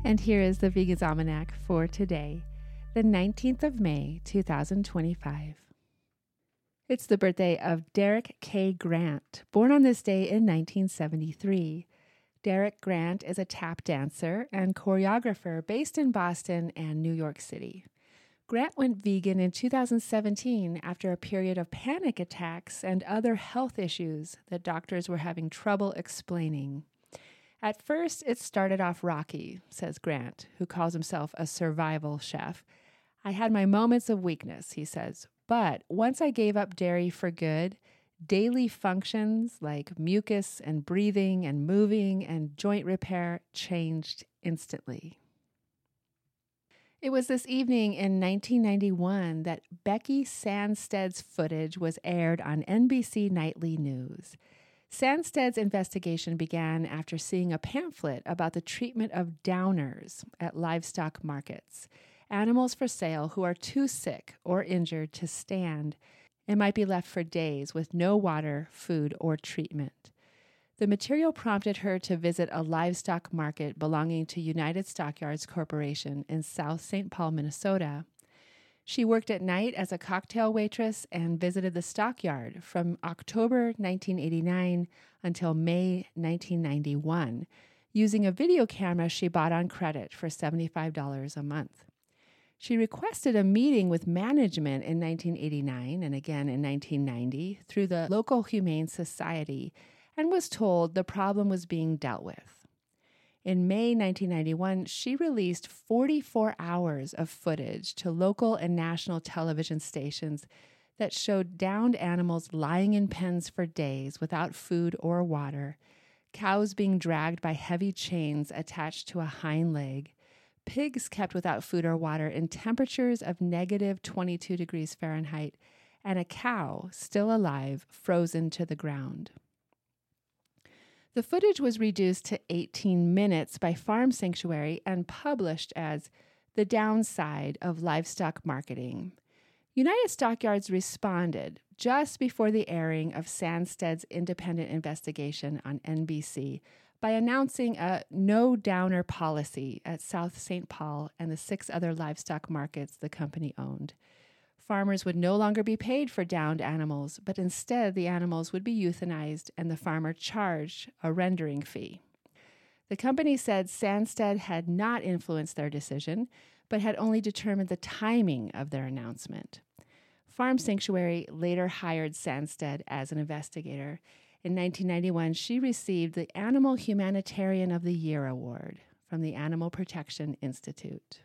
And here is the Vegan's Almanac for today, the 19th of May, 2025. It's the birthday of Derek K. Grant, born on this day in 1973. Derek Grant is a tap dancer and choreographer based in Boston and New York City. Grant went vegan in 2017 after a period of panic attacks and other health issues that doctors were having trouble explaining. At first, it started off rocky, says Grant, who calls himself a survival chef. I had my moments of weakness, he says, but once I gave up dairy for good, daily functions like mucus and breathing and moving and joint repair changed instantly. It was this evening in 1991 that Becky Sandsted's footage was aired on NBC Nightly News. Sandsted's investigation began after seeing a pamphlet about the treatment of downers at livestock markets, animals for sale who are too sick or injured to stand and might be left for days with no water, food, or treatment. The material prompted her to visit a livestock market belonging to United Stockyards Corporation in South St. Paul, Minnesota. She worked at night as a cocktail waitress and visited the stockyard from October 1989 until May 1991, using a video camera she bought on credit for $75 a month. She requested a meeting with management in 1989 and again in 1990 through the local Humane Society and was told the problem was being dealt with. In May 1991, she released 44 hours of footage to local and national television stations that showed downed animals lying in pens for days without food or water, cows being dragged by heavy chains attached to a hind leg, pigs kept without food or water in temperatures of negative 22 degrees Fahrenheit, and a cow, still alive, frozen to the ground. The footage was reduced to 18 minutes by Farm Sanctuary and published as The Downside of Livestock Marketing. United Stockyards responded just before the airing of Sandsted's independent investigation on NBC by announcing a no-downer policy at South St. Paul and the 6 other livestock markets the company owned. Farmers would no longer be paid for downed animals, but instead the animals would be euthanized and the farmer charged a rendering fee. The company said Sandsted had not influenced their decision, but had only determined the timing of their announcement. Farm Sanctuary later hired Sandsted as an investigator. In 1991, she received the Animal Humanitarian of the Year award from the Animal Protection Institute.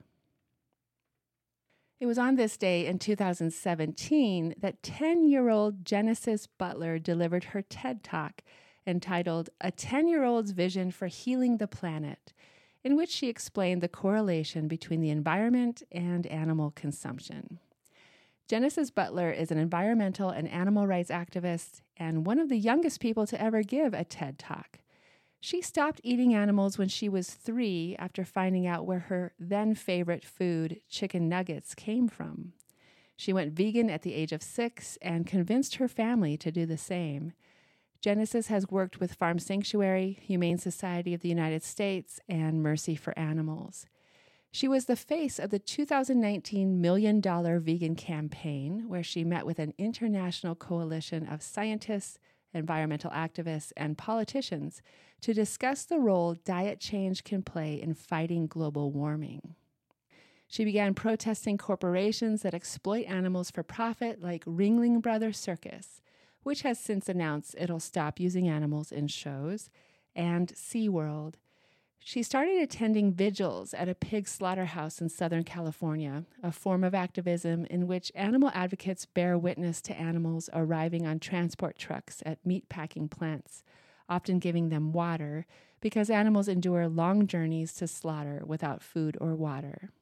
It was on this day in 2017 that 10-year-old Genesis Butler delivered her TED Talk entitled A 10-Year-Old's Vision for Healing the Planet, in which she explained the correlation between the environment and animal consumption. Genesis Butler is an environmental and animal rights activist and one of the youngest people to ever give a TED Talk. She stopped eating animals when she was 3 after finding out where her then-favorite food, chicken nuggets, came from. She went vegan at the age of 6 and convinced her family to do the same. Genesis has worked with Farm Sanctuary, Humane Society of the United States, and Mercy for Animals. She was the face of the 2019 $1 Million Vegan Campaign, where she met with an international coalition of scientists, environmental activists, and politicians to discuss the role diet change can play in fighting global warming. She began protesting corporations that exploit animals for profit like Ringling Brothers Circus, which has since announced it'll stop using animals in shows, and SeaWorld. She started attending vigils at a pig slaughterhouse in Southern California, a form of activism in which animal advocates bear witness to animals arriving on transport trucks at meatpacking plants, often giving them water, because animals endure long journeys to slaughter without food or water.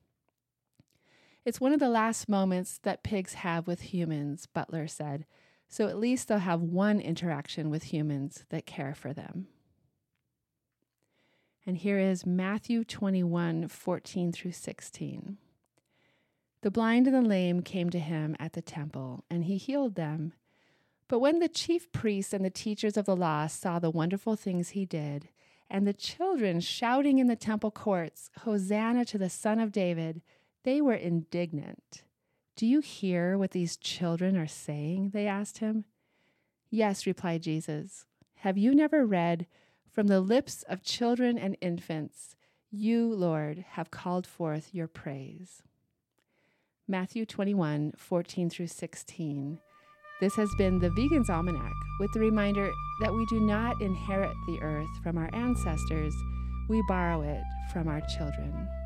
It's one of the last moments that pigs have with humans, Butler said, so at least they'll have one interaction with humans that care for them. And here is Matthew 21:14 through 16. The blind and the lame came to him at the temple, and he healed them. But when the chief priests and the teachers of the law saw the wonderful things he did, and the children shouting in the temple courts, "Hosanna to the Son of David," they were indignant. "Do you hear what these children are saying?" they asked him. "Yes," replied Jesus. "Have you never read, 'From the lips of children and infants, you, Lord, have called forth your praise'?" Matthew 21:14-16. This has been the Vegan's Almanac, with the reminder that we do not inherit the earth from our ancestors, we borrow it from our children.